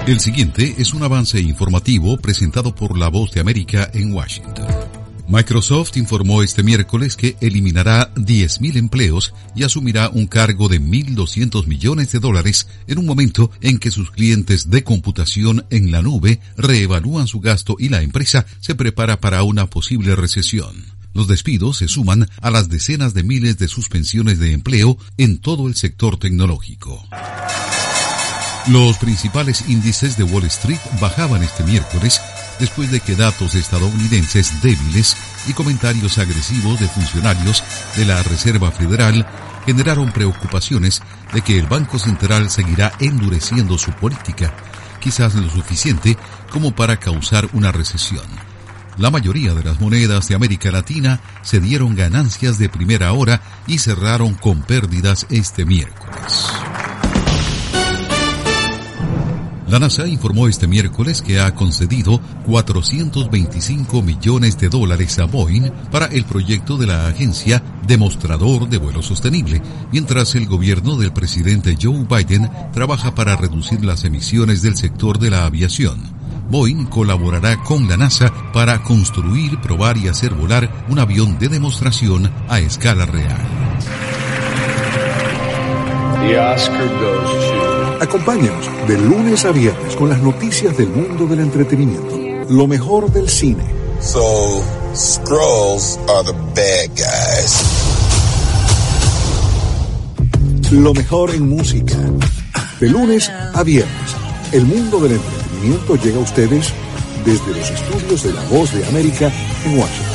El siguiente es un avance informativo presentado por La Voz de América en Washington. Microsoft informó este miércoles que eliminará 10.000 empleos y asumirá un cargo de $1.200 millones en un momento en que sus clientes de computación en la nube reevalúan su gasto y la empresa se prepara para una posible recesión. Los despidos se suman a las decenas de miles de suspensiones de empleo en todo el sector tecnológico. Los principales índices de Wall Street bajaban este miércoles después de que datos estadounidenses débiles y comentarios agresivos de funcionarios de la Reserva Federal generaron preocupaciones de que el Banco Central seguirá endureciendo su política, quizás lo suficiente como para causar una recesión. La mayoría de las monedas de América Latina se dieron ganancias de primera hora y cerraron con pérdidas este miércoles. La NASA informó este miércoles que ha concedido $425 millones a Boeing para el proyecto de la agencia Demostrador de Vuelo Sostenible, mientras el gobierno del presidente Joe Biden trabaja para reducir las emisiones del sector de la aviación. Boeing colaborará con la NASA para construir, probar y hacer volar un avión de demostración a escala real. The Oscar goes to... Acompáñanos de lunes a viernes con las noticias del mundo del entretenimiento. Lo mejor del cine. So, Skrulls are the bad guys. Lo mejor en música. De lunes a viernes, el mundo del entretenimiento llega a ustedes desde los estudios de La Voz de América en Washington.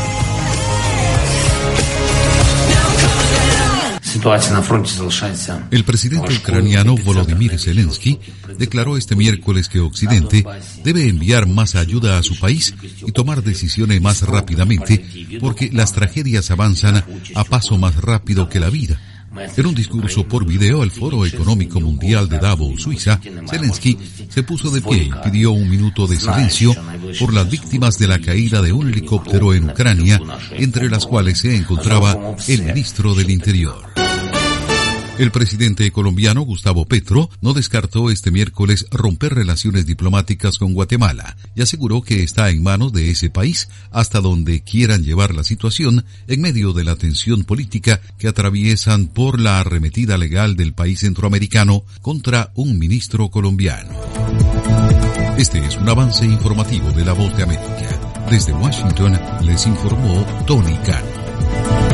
El presidente ucraniano Volodymyr Zelensky declaró este miércoles que Occidente debe enviar más ayuda a su país y tomar decisiones más rápidamente porque las tragedias avanzan a paso más rápido que la vida. En un discurso por video al Foro Económico Mundial de Davos, Suiza, Zelensky se puso de pie y pidió un minuto de silencio por las víctimas de la caída de un helicóptero en Ucrania, entre las cuales se encontraba el ministro del Interior. El presidente colombiano Gustavo Petro no descartó este miércoles romper relaciones diplomáticas con Guatemala y aseguró que está en manos de ese país hasta donde quieran llevar la situación en medio de la tensión política que atraviesan por la arremetida legal del país centroamericano contra un ministro colombiano. Este es un avance informativo de La Voz de América. Desde Washington les informó Tony Cano.